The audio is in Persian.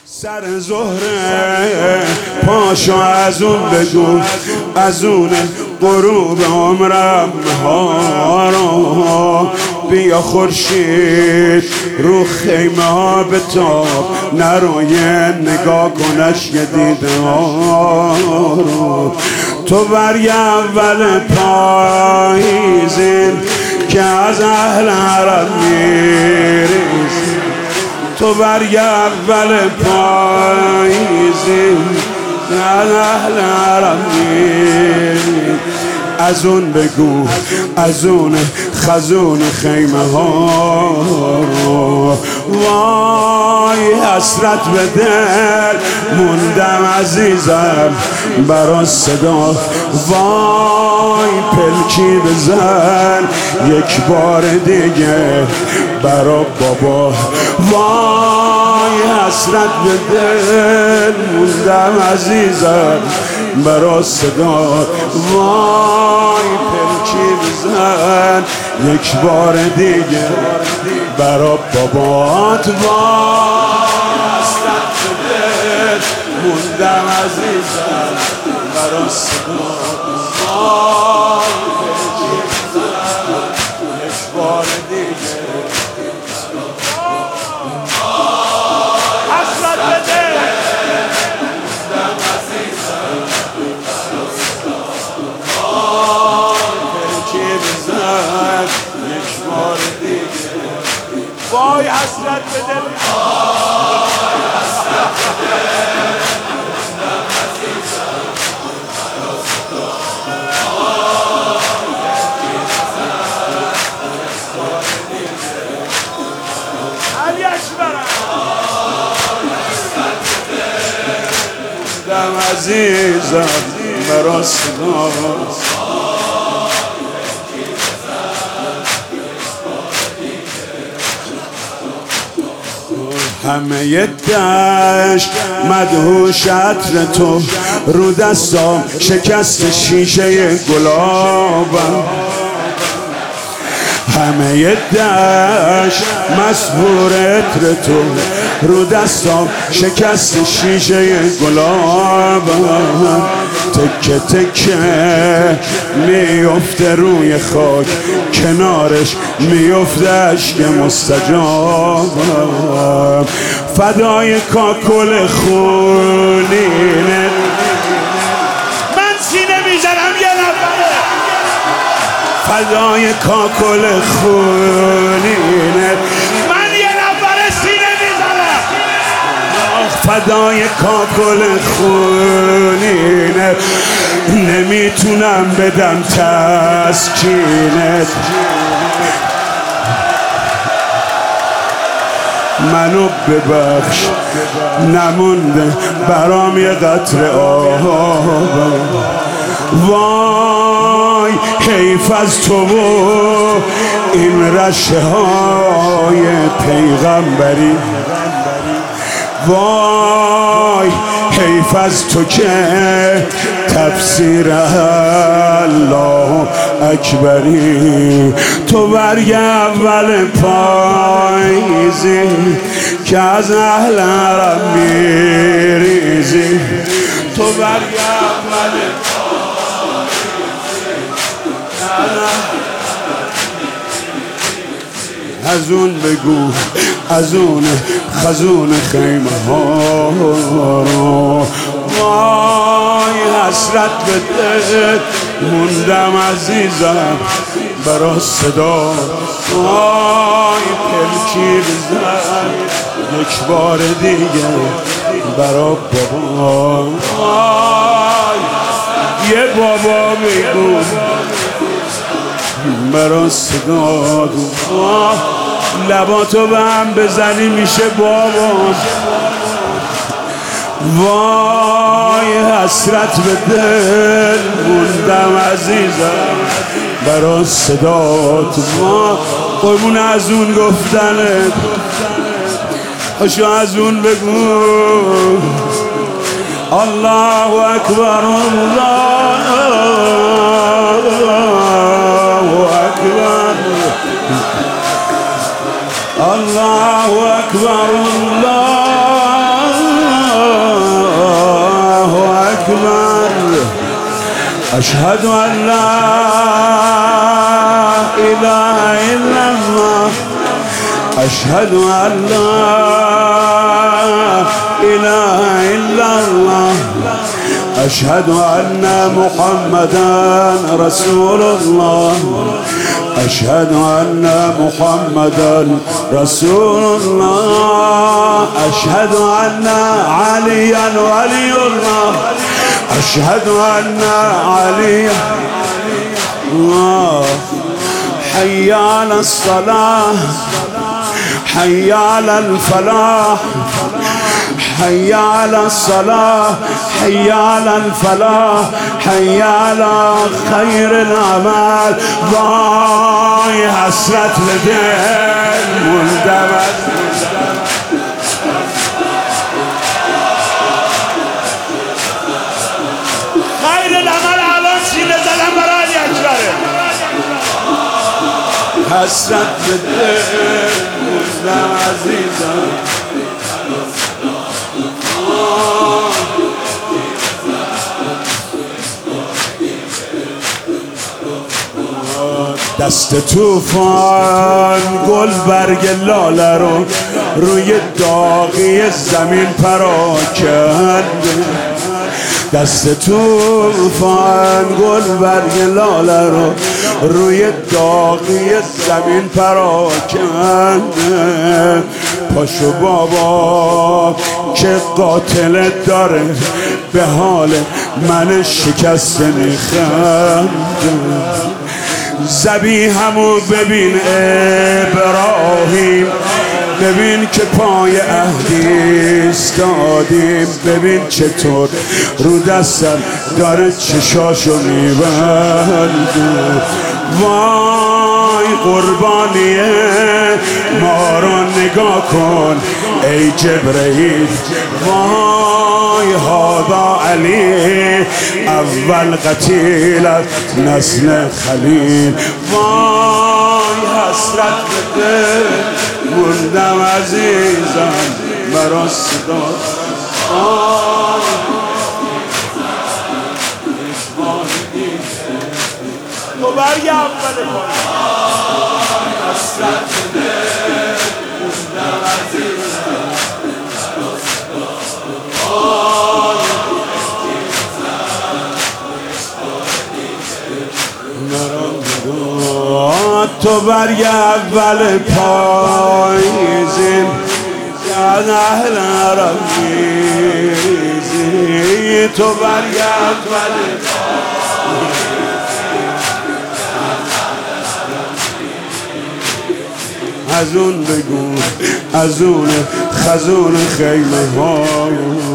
سر زهره پاشو از اون بگو، از اون غروب عمرم ها رو بیا خورشید رو خیمه ها بتاب، نروی نگاه کنش یه دیده ها رو. تو برگ اول پاییزی که از اهل حرم میریزی، تو برگ اول پاییزی از اهل حرم میریزی. از اون بگو، از اون خزون خیمه ها رو. وای حسرت به دل موندم عزیزم برا صدا، وای پلکی بزن یک بار دیگه برا بابا. وای حسرت به دل موندم عزیزم برا صدا، وای پلکی بزن یک بار دیگه برا بابات. وای حسرت به دل موندم عزیزم برا صدا، وای پلکی بزن یک بار دیگه. حسرت به دل موندم عزیزم یک بار دیگه. وای حسرت به دل، وای حسرت به دل موندم عزیزم برا صدا، یک بار دیگه. علی اکبرم. حسرت به دل موندم عزیزم برا صدا، همه ی دشت مدهوش عطر تو، رو دستام شکست شیشه گلابم. همه ی دشت مسحور عطر تو، رو دستام شکست شیشه گلابم. تکه تکه میفته روی خاک، کنارش میفته عشق مستجابم. فدای کاکل خونینه من سینه میزنم یه نفره، فدای کاکل خونینه من یه نفره سینه میزنم، فدای کاکل خونینه نمیتونم بدم تسکینت. منو ببخش نمونده برام یه قطره آب. وای حیف از تو و این رشه های پیغمبری، وای حیف از تو که تفسیر الله اکبری. تو برگ اول پاییزی که از اهل حرم میریزی، تو برگ اول از اون بگو، از اون خزون خیمه ها رو. وای حسرت به دل موندم عزیزم برا صدا، وای پلکی بزن یک بار دیگه برا بابا. وای یه بابا بگو برا صدا، لباتو به هم بزنی میشه بابا. وای حسرت به دل موندم عزیزم برا صدات. ما قربون از اون گفتنت، هاشو از اون بگو. الله اکبر، الله اکبر، الله اکبر، الله أشهد أن لا إله إلا الله أشهد أن لا إله إلا الله أشهد أن محمدا رسول الله أشهد أن محمدا رسول الله أشهد أن عليا ولي الله أشهد أن عليا الله حي على الصلاة حي على الفلاح حي على الصلاة حي على الفلاح حي على خير الأعمال ضاي حسرة لدين مندمج خير الأعمال على سینه زدن برای اکبره حسرت لدین مندم عزیزم دست توفان گل برگ لاله رو روی داغی زمین پراکنده دست توفان گل برگ لاله رو روی داغی زمین پراکنده پاشو بابا که قاتلت داره به حال من شکسته میخنده ذبیحمو ببین ابراهیم ببین که پای عهدی ایستادیم ببین چطور رو دستم داره چشاشو میبنده وای قربانیه ما رو نگاه کن ای جبرئیل وای هادا علی اول قتیلت نسل خلیل وای حسرت بده مندم عزیزم برا صدا تو برگ اول کن حسرت بده مندم عزیزم تو برگ اول پاییزیم از اهل عربیزی تو برگ اول از اون بگو از اون خزون خیمه ها